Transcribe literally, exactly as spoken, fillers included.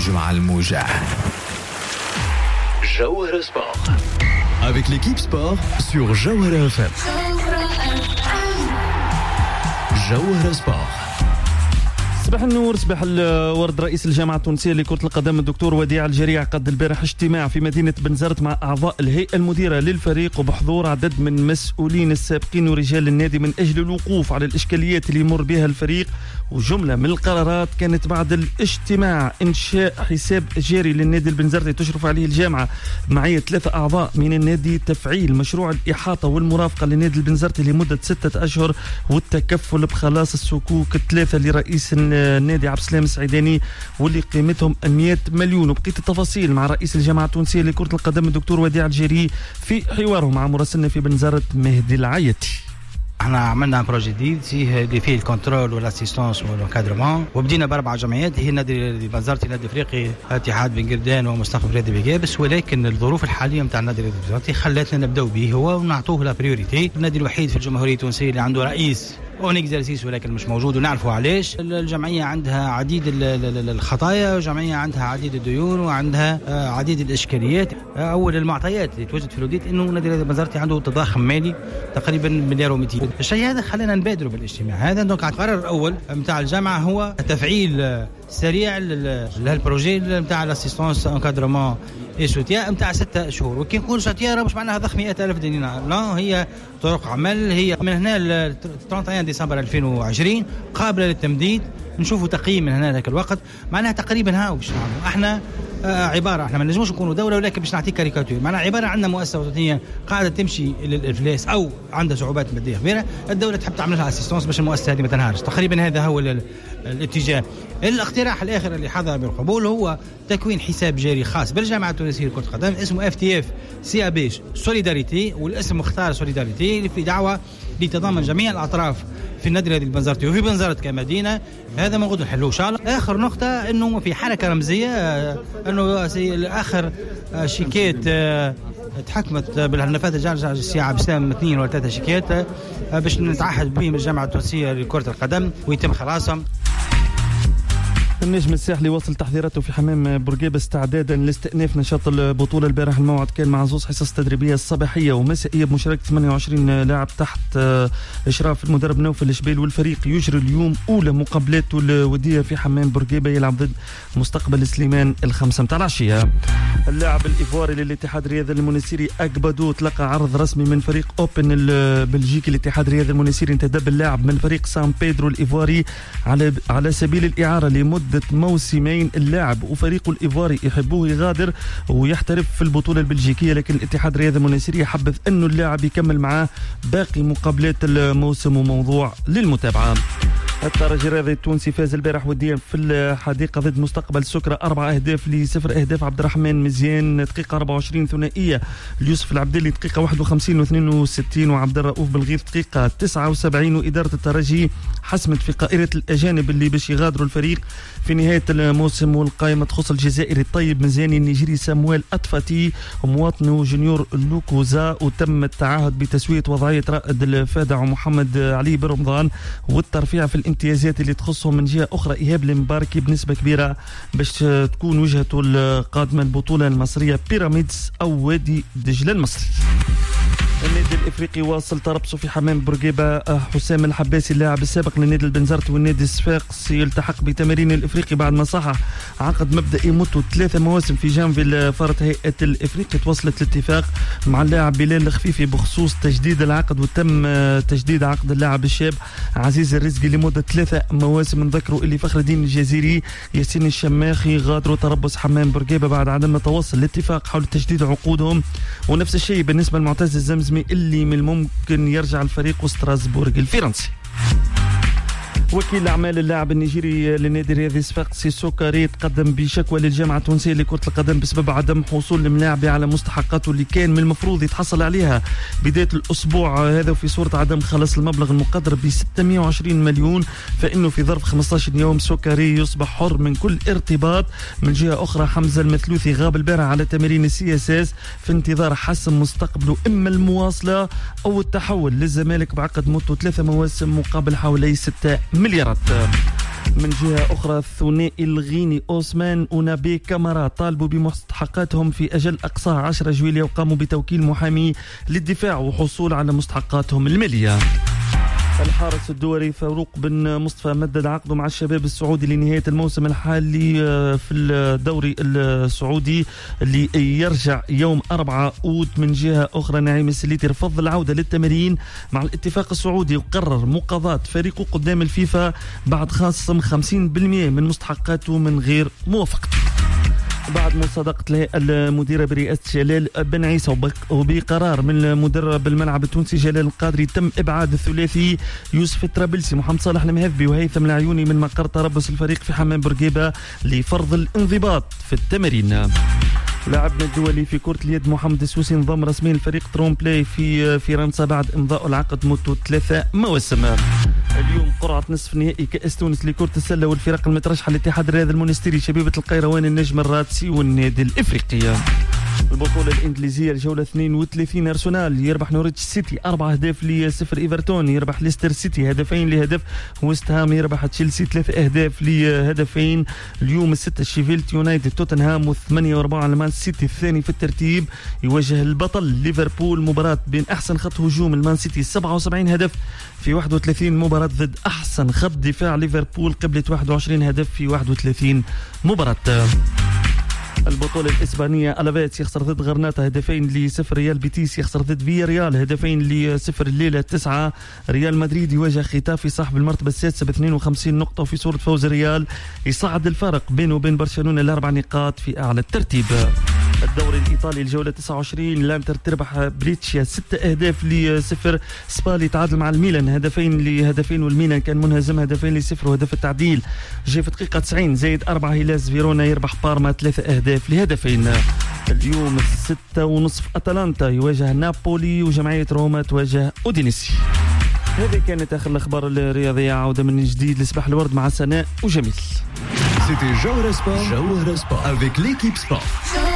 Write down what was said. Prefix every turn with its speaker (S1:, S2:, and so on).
S1: مع الموجة. جوهرة سبورت avec l'équipe sport sur جوهرة اف ام. جوهرة سبورت.
S2: صباح النور، صباح الورد. رئيس الجامعة التونسية لكرة القدم الدكتور وديع الجريع قد البارح اجتماع في مدينة بنزرت مع أعضاء الهيئة المديرة للفريق وبحضور عدد من مسؤولين السابقين ورجال النادي من أجل الوقوف على الإشكاليات اللي يمر بها الفريق. وجملة من القرارات كانت بعد الاجتماع إنشاء حساب جاري للنادي البنزرتي تشرف عليه الجامعة معية ثلاثة أعضاء من النادي، تفعيل مشروع الإحاطة والمرافقة للنادي البنزرتي لمدة ستة أشهر، والتكفل بخلاص الصكوك الثلاثة لرئيس النادي عبد السلام السعيداني واللي قيمتهم مئة مليون. وبقيت التفاصيل مع رئيس الجامعة التونسية لكرة القدم الدكتور وديع الجريع في حواره مع مراسلنا في بنزرت مهدي العيتي.
S3: احنا عملنا بروجي جديد فيه فيه الكنترول والاسيستانس والكادرمان، وبدينا باربع جمعيات هي النادي البنزرتي، النادي الافريقي، اتحاد بن قردان ومستقبل رياضي بيجابس. ولكن الظروف الحاليه نتاع النادي البنزرتي خلتنا نبداو به هو ونعطوه لا بريوريتي. النادي الوحيد في الجمهوريه التونسيه اللي عنده رئيس اون اكزرسيس ولكن مش موجود، ونعرفوا علاش. الجمعيه عندها عديد الخطايا، وجمعيه عندها عديد الديون، وعندها عديد الاشكاليات. اول المعطيات اللي توجد في الوديت انه النادي البنزرتي عنده تضخم مالي تقريبا مليار ومئتين. الشيء هذا خلينا نبادروا بالاجتماع هذا. دونك القرار الاول نتاع الجامعه هو تفعيل سريع للبروجي نتاع الاسيستانس انكادرمون اي سوتيا نتاع ستة شهور. وكي نقول سوتيا مش معناها ضخ مئة ألف دينار، لا، هي طرق عمل. هي من هنا ل ثلاثة وثلاثين ديسمبر ألفين وعشرين قابله للتمديد. نشوفوا تقييم من هنا ذاك الوقت معناها تقريبا ها وش نعملوا احنا. آه عباره احنا ما نجموش نكونوا دوله، ولكن باش نعطيك كاريكاتير. معناها عباره عندنا مؤسسه وطنيه قاعده تمشي للافلاس او عندها صعوبات ماديه كبيره، الدوله تحب تعمل لها اسيستانس باش المؤسسه هذه ما تنهارش. تقريبا هذا هو الاتجاه. الاقتراح الاخر اللي حظى بالقبول هو تكوين حساب جاري خاص بالجامعه التونسيه لكره القدم اسمه اف تي اف سي ابيش سوليداريتي، والاسم مختار سوليداريتي في دعوه لتضامن جميع الاطراف في النادي الذي البنزرتي وفي بنزرت كمدينه. هذا موجود نحلوه ان شاء الله. اخر نقطه انه في حركه رمزيه انه اخر شيكات تحكمت بالنفاذ الجامعه السي عبد السلام اثنين ولا ثلاثه شيكات باش نتعهد بهم الجامعه التونسيه لكره القدم ويتم خلاصهم.
S2: النجم الساحلي واصل تحضيراته في حمام بورقيبة استعدادا لاستئناف نشاط البطولة. البارح الموعد كان مع زوز حصص تدريبية صباحية ومسائية بمشاركة ثمانية وعشرين لاعب تحت إشراف المدرب نوفل الشبيل، والفريق يجري اليوم أولى مقابلاته الودية في حمام بورقيبة يلعب ضد مستقبل سليمان الخمسة متاع العشية. اللاعب الإيفواري للاتحاد الرياضي المنسيري أكبادو تلقى عرض رسمي من فريق أوبن البلجيكي. الاتحاد الرياضي المنسيري انتدب اللاعب من فريق سان بيدرو الإيفواري على على سبيل الإعارة لمدة موسمين. اللاعب وفريقه الإيفواري يحبوه يغادر ويحترف في البطولة البلجيكية، لكن الاتحاد الرياضي المنسيري حبذ أنه اللاعب يكمل معاه باقي مقابلات الموسم وموضوع للمتابعة. الترجي الرياضي التونسي فاز البارح وديا في الحديقة ضد مستقبل سكرة أربع أهداف لصفر. أهداف عبد الرحمن مزيان دقيقة أربعة وعشرين، ثنائية ليوسف العبدلي دقيقة واحد وخمسين واثنين وستين، وعبد الرؤوف بالغيث دقيقة تسعة وسبعين. وإدارة الترجي حسمت في قائرة الأجانب اللي باش يغادروا الفريق في نهاية الموسم، والقائمة تخص الجزائري الطيب مزياني، النيجيري سامويل أطفاتي، ومواطنه جونيور لوكوزا. وتم التعهد بتسوية وضعية رائد الفادع ومحمد علي برمضان والترفيع في الامتيازات اللي تخصهم. من جهة أخرى إيهاب المباركي بنسبة كبيرة باش تكون وجهته القادمة البطولة المصرية بيراميدز أو وادي دجلة المصري. النادي الافريقي واصل تربصه في حمام بورقيبه. حسام الحباسي اللاعب السابق للنادي البنزرتي والنادي الصفاقسي يلتحق بتمارين الافريقي بعد ما صحح عقد مبدئي مدته ثلاثه مواسم في جانفيل. فرض هيئه الافريقي توصلت الاتفاق مع اللاعب بلال الخفيفي بخصوص تجديد العقد، وتم تجديد عقد اللاعب الشاب عزيز الرزقي لمده ثلاثه مواسم. نذكروا اللي فخر الدين الجزيري ياسين الشماخي غادروا تربص حمام بورقيبه بعد عدم التوصل لاتفاق حول تجديد عقودهم، ونفس الشيء بالنسبه لمعتز الزمزمي اللي من الممكن يرجع الفريق ستراسبورغ الفرنسي. وكيل أعمال اللاعب النيجيري للنادي الرياضي صفاقسي سوكاري تقدم بشكوى للجامعة التونسية لكرة القدم بسبب عدم حصول الملاعب على مستحقاته اللي كان من المفروض يتحصل عليها بداية الأسبوع هذا، وفي صورة عدم خلص المبلغ المقدر ب ستمئة وعشرين مليون، فإنه في ظرف خمسة عشر يوم سوكاري يصبح حر من كل ارتباط. من جهة أخرى حمزة المثلوثي غاب البارح على تمارين السي اس اس في انتظار حسم مستقبله، إما المواصلة أو التحول للزمالك بعقد مدته ثلاثة مواسم مقابل حوالي ستة مليارات. من جهة أخرى الثنائي الغيني أوسمان ونبي كامارا طالبوا بمستحقاتهم في أجل أقصاها عشرة جويلية وقاموا بتوكيل محامي للدفاع وحصول على مستحقاتهم المالية. الحارس الدولي فاروق بن مصطفى مدد عقده مع الشباب السعودي لنهاية الموسم الحالي في الدوري السعودي اللي يرجع يوم أربعة أوت. من جهة أخرى نعيم السليتي رفض العودة للتمارين مع الاتفاق السعودي وقرر مقاضاة فريقه قدام الفيفا بعد خاصم خمسين بالمئة من مستحقاته من غير موافقته. بعد مصادقة المديرة برئاسة جلال بن عيسى وبقرار من المدرب الملعب التونسي جلال القادري تم إبعاد الثلاثي يوسف الطرابلسي محمد صالح المهذبي وهيثم العيوني من مقر تربص الفريق في حمام بورقيبة لفرض الانضباط في التمارين. لاعبنا الدولي في كرة اليد محمد السوسي انضم رسميا لفريق ترومبلاي في فرنسا بعد امضاء العقد مدته ثلاثة مواسم. اليوم قرعة نصف نهائي كأس تونس لكرة السلة والفرق المترشحة الاتحاد الرياضي المونستيري شبيبة القيروان النجم الرادسي والنادي الإفريقي. البطولة الإنجليزية الجولة اثنين وثلاثين أرسنال يربح نوريتش سيتي أربعة أهداف لصفر. إيفرتون يربح ليستر سيتي هدفين لهدف. ويست هام يربح تشيلسي ثلاثة أهداف لهدفين. اليوم الستة شيفيلد يونايتد توتنهام وثمانية وأربعة على مان سيتي الثاني في الترتيب يواجه البطل ليفربول. مباراة بين أحسن خط هجوم المان سيتي سبعة وسبعين هدف في واحد وثلاثين مباراة ضد أحسن خط دفاع ليفربول قبلة واحد وعشرين هدف في واحد وثلاثين مباراة. البطولة الإسبانية ألافيس يخسر ضد غرناطة هدفين لصفر. ريال بيتيس يخسر ضد فيا ريال هدفين لصفر الليلة تسعة. ريال مدريد يواجه ختافي صاحب المرتبة السادسة ب اثنين وخمسين نقطة وفي صورة فوز ريال يصعد الفارق بينه وبين برشلونة الأربع نقاط في أعلى الترتيب. الدوري الإيطالي الجولة تسعة وعشرين لانتر تربح بريتشيا ستة أهداف لصفر. سبالي تعادل مع الميلان هدفين لهدفين والميلان كان منهزم هدفين لصفر وهدف التعديل جاء في دقيقة تسعين زائد أربعة. هيلاس فيرونا يربح بارما ثلاثة أهداف لهدفين. اليوم الستة ونصف أتلانتا يواجه نابولي وجمعية روما تواجه أودينيسي. هذه كانت آخر الأخبار الرياضية. عودة من جديد لصباح الورد مع سناء وجميل.
S1: C'était Jawara Sport, Jawara Sport avec l'équipe sport.